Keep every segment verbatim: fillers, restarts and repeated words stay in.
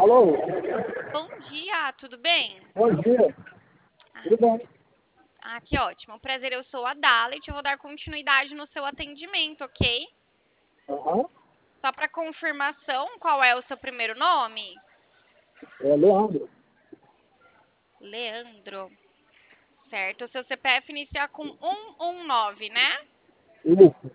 Alô? Bom dia, tudo bem? Bom dia. Tudo bem? Ah, que ótimo. Prazer, eu sou a Dalet. Eu vou dar continuidade no seu atendimento, ok? Aham. Só para confirmação, qual é o seu primeiro nome? É Leandro. Leandro. Certo. O seu C P F inicia com um um nove, né? Isso.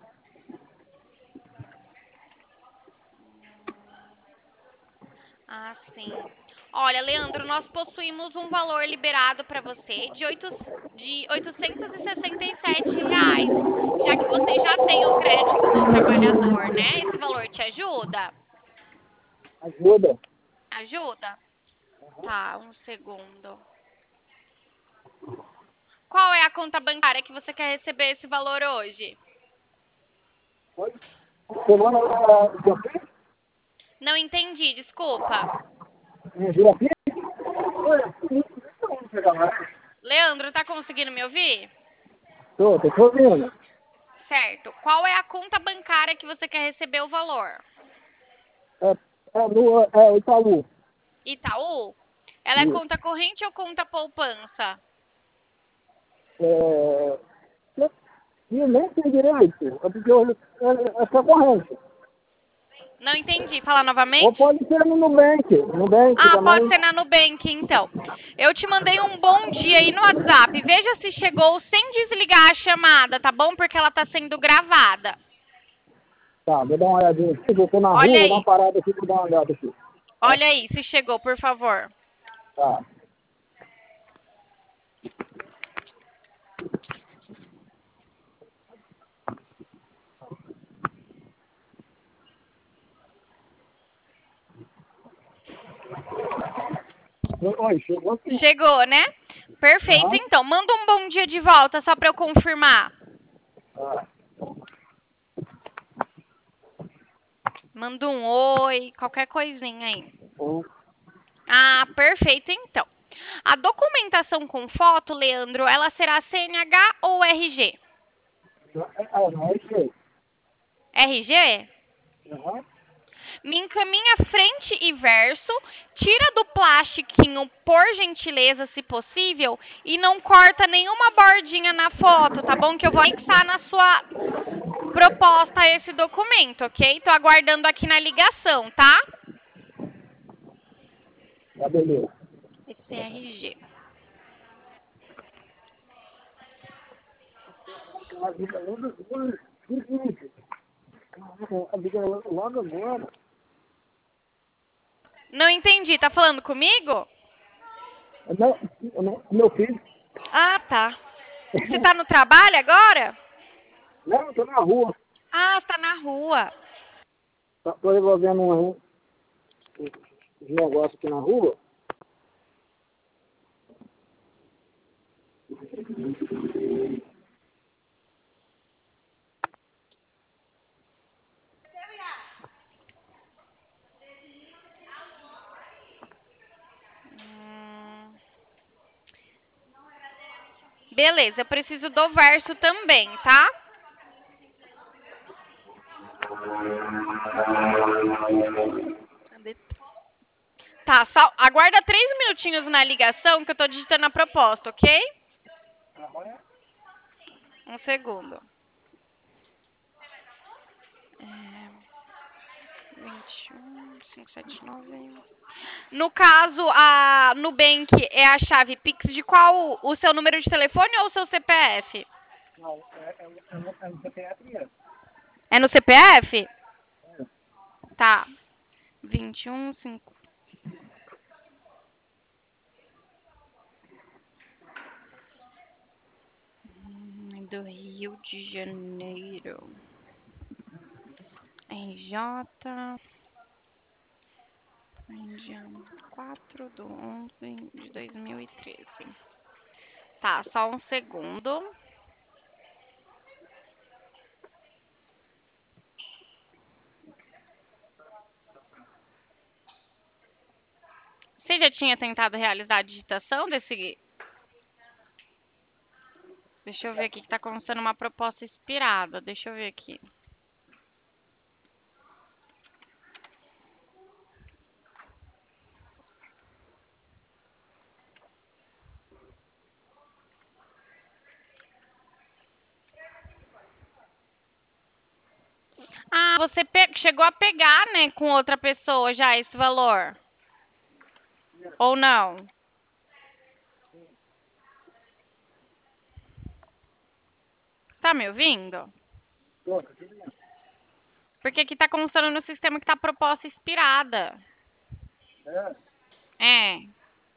Ah, sim. Olha, Leandro, nós possuímos um valor liberado para você de, oito, de oitocentos e sessenta e sete reais, já que você já tem o crédito do trabalhador, né? Esse valor te ajuda? Ajuda. Ajuda? Tá, um segundo. Qual é a conta bancária que você quer receber esse valor hoje? Oi? Semana uh, Jurapi? Não entendi, desculpa. Em Jurapi? Oi, não chegar lá. Leandro, tá conseguindo me ouvir? Tô, tô te ouvindo. Certo. Qual é a conta bancária que você quer receber o valor? É, é no é, Itaú. Itaú? Ela é Isso. conta corrente ou conta poupança? É, eu nem sei direito. É porque eu, é, é concorrente. Não entendi. Fala Ou novamente? pode ser no Nubank. Nubank Ah, pode também. ser na Nubank, então. Eu te mandei um bom dia aí no WhatsApp. Veja se chegou sem desligar a chamada, tá bom? Porque ela tá sendo gravada. Tá, vou dar uma olhadinha aqui. Eu tô na Olha rua, vou dar uma aí. parada aqui pra dar uma olhada aqui. Tá? Olha aí se chegou, por favor. Tá. Oi, chegou aqui. Chegou, né? Perfeito, Aham. então. Manda um bom dia de volta, só para eu confirmar. Ah, Manda um oi, qualquer coisinha aí. bom. Ah, perfeito, então. A documentação com foto, Leandro, ela será C N H ou R G? Ah, não é isso aí. R G? Aham. Me encaminha frente e verso, tira do plastiquinho, por gentileza, se possível, e não corta nenhuma bordinha na foto, tá bom? Que eu vou anexar na sua proposta esse documento, ok? Tô aguardando aqui na ligação, tá? Tá, beleza. Esse é R G. A vida logo agora. Seguinte. A vida logo agora. Não entendi, tá falando comigo? Não, não, meu filho. Ah, tá. Você tá no trabalho agora? Não, eu tô na rua. Ah, você tá na rua. Tá- Tô resolvendo um, um, um negócio aqui na rua. Hum, beleza, eu preciso do verso também, tá? Cadê? Tá, só aguarda três minutinhos na ligação que eu tô digitando a proposta, ok? Um segundo. É, vinte e um, quinhentos e setenta e nove. No caso, a Nubank é a chave Pix de qual? O seu número de telefone ou o seu C P F? Não, é, é, é, no- é no C P F mesmo. É no C P F? Tá. vinte e um, cinco. Hum, Do Rio de Janeiro. R J. Dia quatro de onze de dois mil e treze. Tá, só um segundo. Você já tinha tentado realizar a digitação desse. Deixa eu ver aqui que tá constando uma proposta expirada. Deixa eu ver aqui. você pe- chegou a pegar, né, com outra pessoa já esse valor? Ou não? Tá me ouvindo? Tô, tá tudo bem. Porque aqui tá constando no sistema que tá proposta expirada. É. É.